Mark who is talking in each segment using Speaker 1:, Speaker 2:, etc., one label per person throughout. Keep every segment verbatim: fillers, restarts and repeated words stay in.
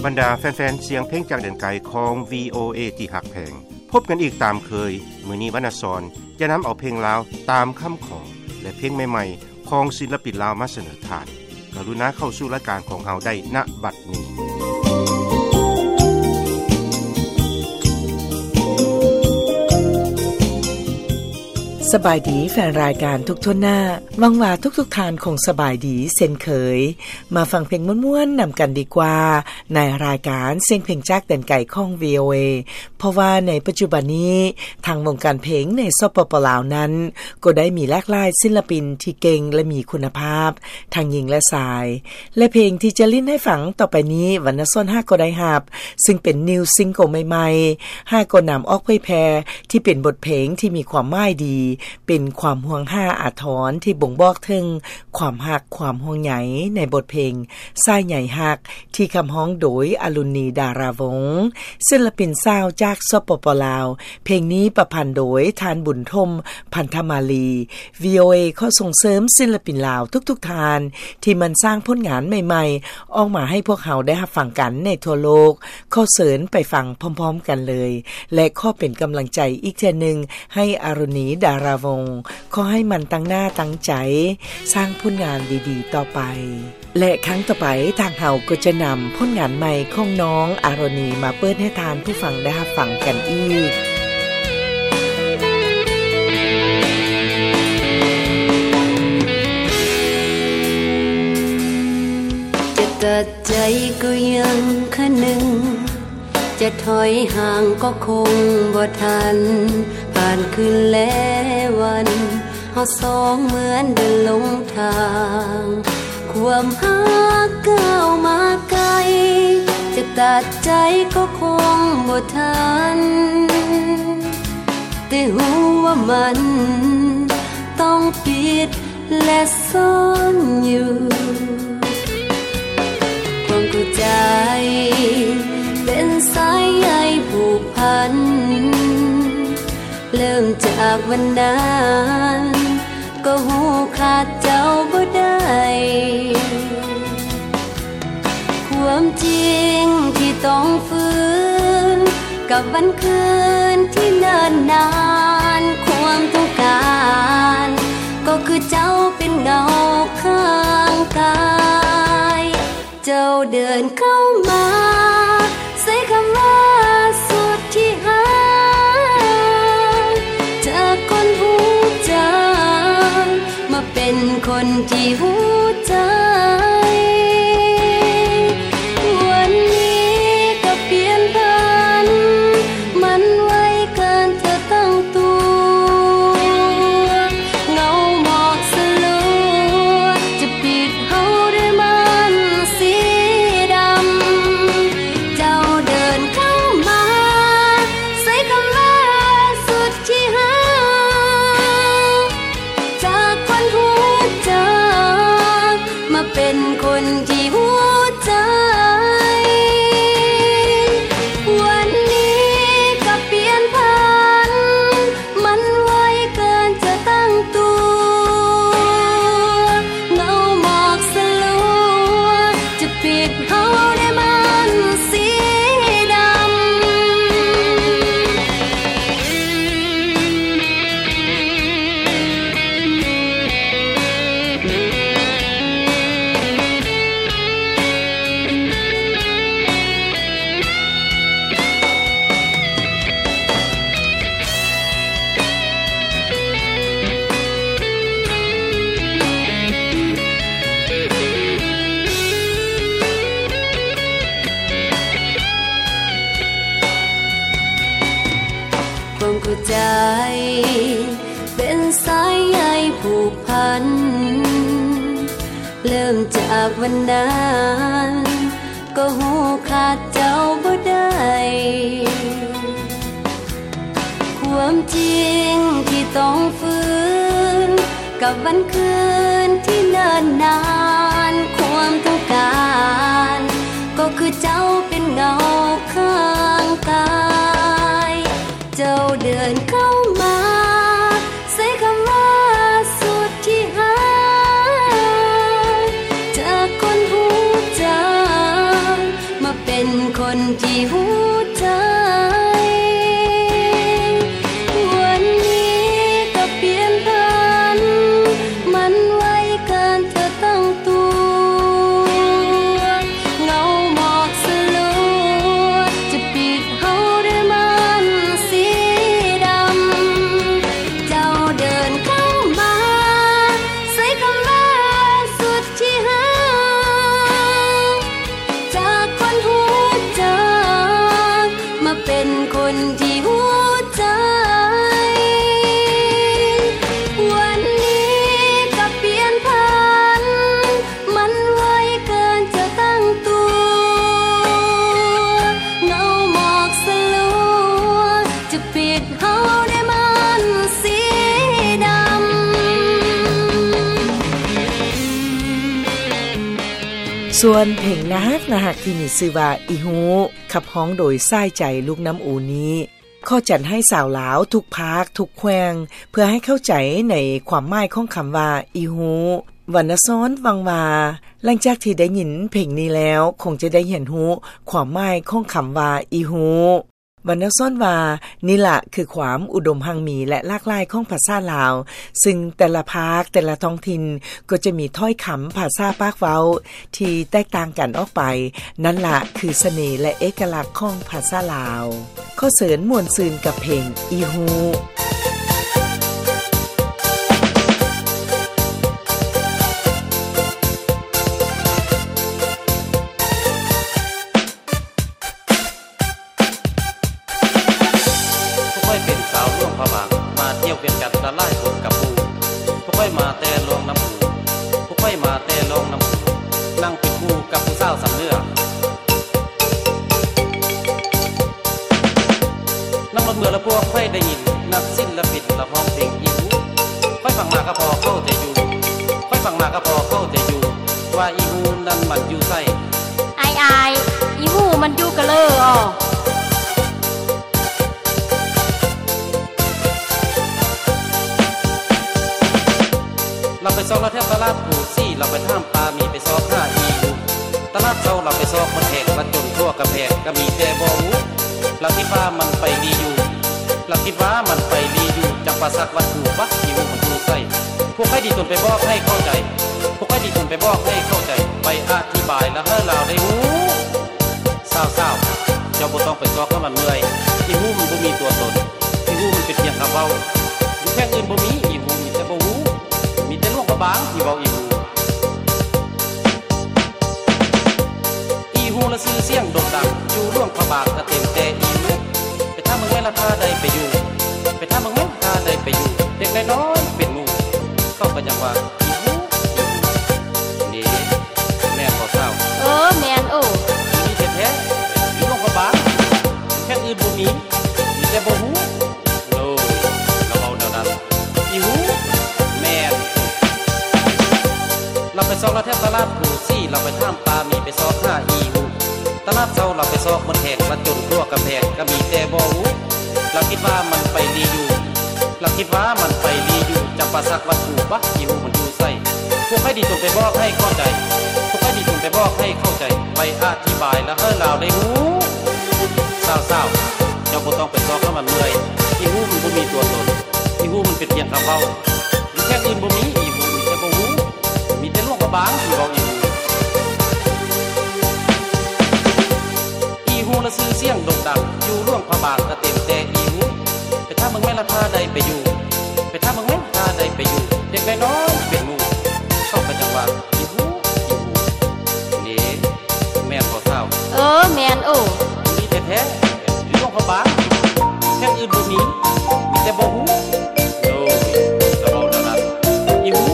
Speaker 1: บรรดาแฟนๆเสียงเพลงจากแดนไกลของ วี โอ เอ ที่หักแพงพบกันอีกตามเคยมื้อนี้วรรณสรจะนำเอาเพลงลาวตามคำขอและเพลงใหม่ๆของศิลปินลาวมาเสนอทานกรุณาเข้าสู่รายการของเฮาได้ณบัดนี้
Speaker 2: สบายดีแฟนรายการทุกท่วนหน้าหวังว่าทุกๆทานคงสบายดีเช่นเคยมาฟังเพลงม่วนๆนำกันดีกว่าในรายการเสียงเพลงจากแดนไกลของ วี โอ เอ เพราะว่าในปัจจุบันนี้ทางวงการเพลงในสปป.ลาวนั้นก็ได้มีหลากหลายศิลปินที่เก่งและมีคุณภาพทั้งหญิงและชายและเพลงที่จะลิ้นให้ฟังต่อไปนี้วรรณสรห้าก็ได้รับซึ่งเป็นนิวซิงเกิลใหม่ๆห้าก็นำออกเผยแพร่ที่เป็นบทเพลงที่มีความหมายดีเป็นความห่วงห้าอาทรที่บ่งบอกถึงความฮักความห่วงใยในบทเพลงสายใหญ่ฮักที่คำฮ้องโดยอรุณีดาราวงศ์ศิลปินสาวจากสปป.ลาวเพลงนี้ประพันธ์โดยทานบุญทมพันธมาลี วี โอ เอ ขอส่งเสริมศิลปินลาวทุกๆทานที่มันสร้างผลงานใหม่ๆออกมาให้พวกเขาได้รับฟังกันในทั่วโลกขอเสริญไปฟังพร้อมๆกันเลยและขอเป็นกำลังใจอีกเทื่อนึงให้อรุณีดาราวงศ์ขอให้มันตั้งหน้าตั้งใจสร้างผลงานดีๆต่อไปและครั้งต่อไปทางเฮาก็จะนำผลงานใหม่ของน้องอารณีมาเปิดให้ทานผู้ฟังได้รับฟังกันอีก
Speaker 3: จะตัดใจก็ยังคะนึงจะถอยห่างก็คงบ่ทันผ่านคืนและวันเฮาสองเหมือนเดินลงทางความฮักก้าวมาไกลจะตัดใจก็คงบ่ทันแต่หูว่ามันต้องปิดและซ่อนอยู่ความเข้าใจเป็นสายใยผูกพันเริ่มจากวันนั้นก็หูขาดเจ้าบ่ได้ความจริงที่ต้องฝืนกับวันคืนที่เนิ่นนานความต้องการก็คือเจ้าเป็นเงาข้างกายเจ้าเดินเข้ามาใส่คำว่าสุดที่หาจากคนหูใจมาเป็นคนที่หูใจวันนี้ก็เปลี่ยนพันมันไว้เกินเธอตั้งตัวเงาหมอกสลัวจะปิดเฮาด้วยมันสีดำเจ้าเดินเข้ามาใส่คำว่าสุดที่หาจากคนหูใจมาเป็นคนที่หัวใจวันนี้ก็เปลี่ยนพันมันไวเกินจะตั้งตัวเงาหมอกสลัวจะปิดเฮาได้มันสีดำความเข้าใจเป็นสายใยผูกพันเริ่มจากวันนั้นก็หูขาดเจ้าบ่ได้ความจริงที่ต้องฝืนกับวันคืนที่เนิ่นนานความต้องการก็คือเจ้าเป็นเงาข้างกายเจ้าเดินเข้ามาใส่คำว่าสุดที่หาจากคนหูใจมาเป็น
Speaker 2: ส่วนเพลงนะฮักนะฮักที่มีชื่อว่าอีฮูขับฮ้องโดยสายใจลูกน้ำอูนี้ข้อจัดให้สาวลาวทุกภาคทุกแขวงเพื่อให้เข้าใจในความหมายของคำว่าอีฮูวรรณซ้อนวังวาหลังจากที่ได้ยินเพลงนี้แล้วคงจะได้เห็นฮู้ความหมายของคำว่าอีฮูวรรณซ้อนว่านี่ล่ะคือความอุดมหังมีและหลากหลายของภาษาลาวซึ่งแต่ละภาคแต่ละท้องถิ่นก็จะมีถ้อยคำภาษาปากเว้าที่แตกต่างกันออกไปนั่นล่ะคือเสน่ห์และเอกลักษณ์ของภาษาลาวข้อเสริญม่วนซืนกับเพลงอีฮู
Speaker 4: มาแต่ลงน้ำหูพวกค่อยมาแต่ลงน้ำหูนั่งเป็นคู่กับผู้สาวสำเนื้อนั่งรถเมื่อละพวกค่อยได้ยินนักศิลปินละห้องเพลงอีหูค่อยฟังมาก็พอเข้าใจอยู่ค่อยฟังมาก็พอเข้าใจอยู่ว่าอีหูนั้นมันอยู่ไส้
Speaker 3: อายอายอีหูมันอยู่กะเลออ๋อ
Speaker 4: เราไปซอกเราแทบตลาดผูซี่เราไปท่ามปลามีไปซอกห้าอีหูตลาดเจ้าเราไปซอกคนแหกมาจนทั่วกระแพกก็มีแต่บ่หูเราคิดว่ามันไปดีอยู่เราคิดว่ามันไปดีอยู่จากภาษาวัตถุวะอีหูมันอยู่ไส้พวกให้ดีตนไปบอกให้เข้าใจพวกให้ดีตนไปบอกให้เข้าใจไปอธิบายแล้วให้เราได้หูเศร้าๆเจ้าบ่ต้องไปซอกให้มันเมื่อยอีหูมันบ่มีตัวตนอีหูมันเป็นเพียงคำเว้าอยู่แค่อื่นบ่มีอีหูมีแต่บ่หูมีแต่ล่วงบางที่เว้าอีหูอีหูละชื่อเสียงโด่งดังอยู่ล่วงพระบาทก็เต็มแต่อีหูไปถ้ามึงแม่ละพาได้ไปอยู่ไปถ้ามึงแม่พาได้ไปอยู่เด็กน้อยเป็นงูเข้ากันอย่างว่าอีหูนี่แม่ขอเศร้า
Speaker 3: เออแม่นโอ้
Speaker 4: มีแท้ๆอยู่ล่วงพระบาทแค่อื่นบ่มีมีแต่บ่หูโอ้ยเราเอาแนวนั้นอีหูเราไปซอกเราแทบตลาดผูซี่เราไปท่ามปลามีไปซอกห้าอีหูตลาดเจ้าเราไปซอกบนแหกมาจนทั่วกำแพงก็มีแต่บ่หูเราคิดว่ามันไปดีอยู่เราคิดว่ามันไปดีอยู่จับปลาสักวัตถุวะอีหูมันอยู่ไส้พวกให้ดีตนไปบอกให้เข้าใจพวกให้ดีตนไปบอกให้เข้าใจไปอธิบายแล้วให้เราได้หูเศร้าๆเจ้าบ่ต้องไปซอกให้มันเมื่อยอีหูมันบ่มีตัวตนอีหูมันเป็นเพียงคำเว้าอยู่แค่อื่นบ่มีอีหูมีแต่บ่หูมีแต่ล่วงบางที่เว้าอีหูอีหูละชื่อเสียงโด่งดังอยู่ล่วงพระบาทก็เต็มแต่อีหูไปถ้ามึงแม่ละพาได้ไปอยู่ไปถ้ามึงแม่พาได้ไปอยู่เด็กน้อยเป็นงูเข้าไปจังว่าอีหูอีหูนี่แม่นบ่เศร้า
Speaker 3: เออแม่นโอ้
Speaker 4: มีแท้ๆล่วงพระบาทแค่อื่นบ่มีมีแต่บ่หูโอ้ยจะเว้าดังนั้นอีหู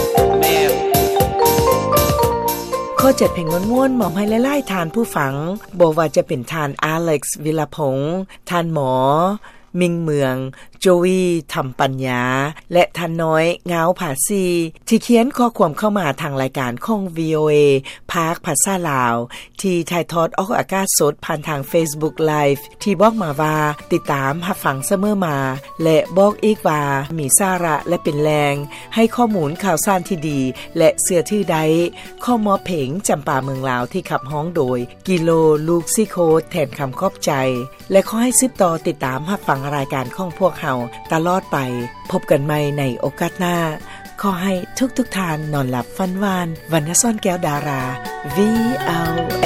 Speaker 2: ข้อเจ็ดเพลงม่วนๆมอบให้หลายๆทานผู้ฟังบ่ว่าจะเป็นทานอาเล็กซ์วิลาพงษ์ทานหมอมิงเมืองโจวีทำปัญญาและท่านน้อยเงาผาซีที่เขียนข้อความเข้ามาทางรายการของ วี โอ เอ ภาคภาษาลาวที่ถ่ายทอดออกอากาศสดผ่านทาง Facebook Live ที่บอกมาว่าติดตามรับฟังเสมอมาและบอกอีกว่ามีสาระและเป็นแรงให้ข้อมูลข่าวสารที่ดีและเสื้อถือใดข้อมอเพลงจำปาเมืองลาวที่ขับฮ้องโดยกิโลลูกซิโคแทนคำขอบใจและขอให้สืบต่อติดตามรับฟังรายการของพวกเฮาตลอดไปพบกันใหม่ในโอกาสหน้าขอให้ทุกๆทานนอนหลับฝันหวานวรรณซ่อนแก้วดารา วี โอ เอ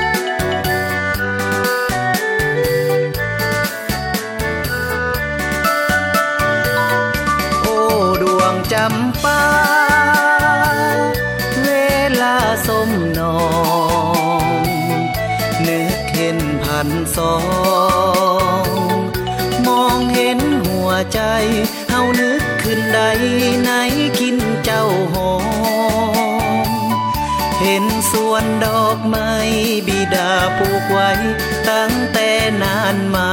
Speaker 5: โอ้ดวงจำปาเวลาสมนองนึกเห็นพันสองมองเห็นหัวใจเฮานึกขึ้นใดไหนกินเจ้าหอมเห็นสวนดอกไม้บิดาปลูกไว้ตั้งแต่นานมา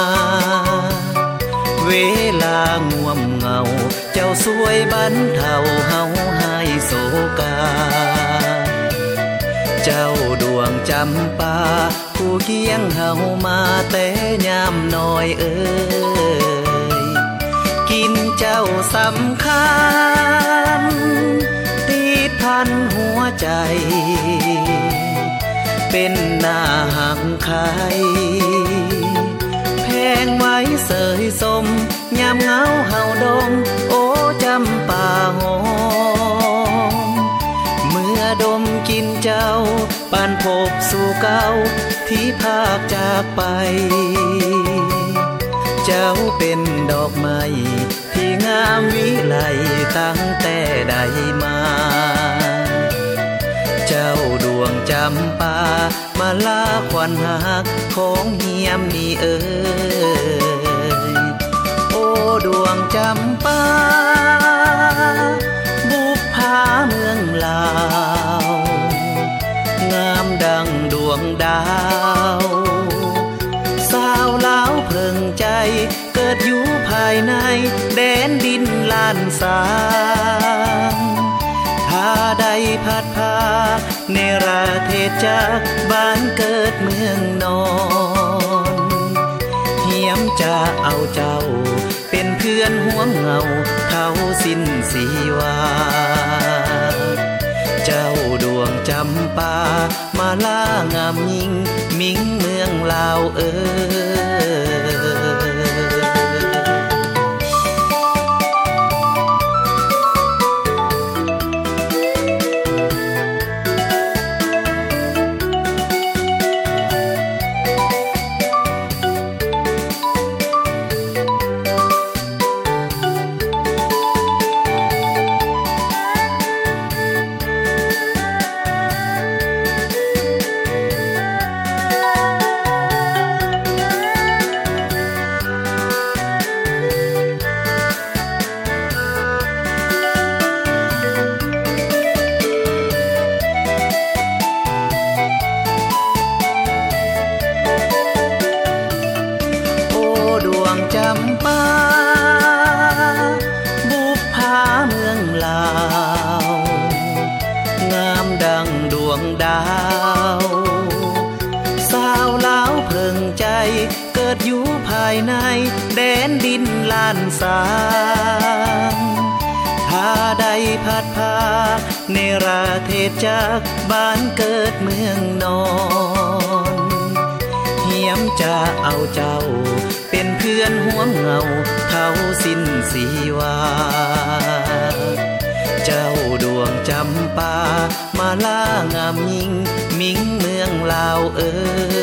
Speaker 5: เวลาง่วมเหงาเจ้าสวยบรรเทาเฮาหายโศกาใจเจ้าดวงจำปาผู้เคียงเฮามาแต่ยามน้อยเอ่ยกินเจ้าสำคัญติดพันหัวใจเป็นหน้าหักใครแพงไว้เสยสมยามเหงาเฮาดมโอ้จำปาหอมเมื่อดมกินเจ้าปานพบสู่เก่าที่พากจากไปเจ้าเป็นดอกไม้ที่งามวิไลตั้งแต่ใดมาเจ้าดวงจำปามาลาควันหักของเฮียมนี่เอ่ยโอ้ดวงจำปาบุพภาเมืองลาวงามดังดวงดาวสาวลาวเพิ่งใจเกิดอยู่ภายในแดนดินลานสางถ้าได้พัดพาเนราเทศจากบ้านเกิดเมืองนอนเหียมจะเอาเจ้าเป็นเพื่อนห่วงเงาเขาสิ้นสีวาเจ้าดวงจำปามาลางามยิ่งมิ่งเมืองลาวเอ่ยแดนดินลานสางถ้าได้พัดพาเนราเทศจากบ้านเกิดเมืองนอนเหียมจะเอาเจ้าเป็นเพื่อนห่วงเงาเขาสิ้นสีวาเจ้าดวงจำปามาลางามยิ่งมิ่งเมืองลาวเอ่ย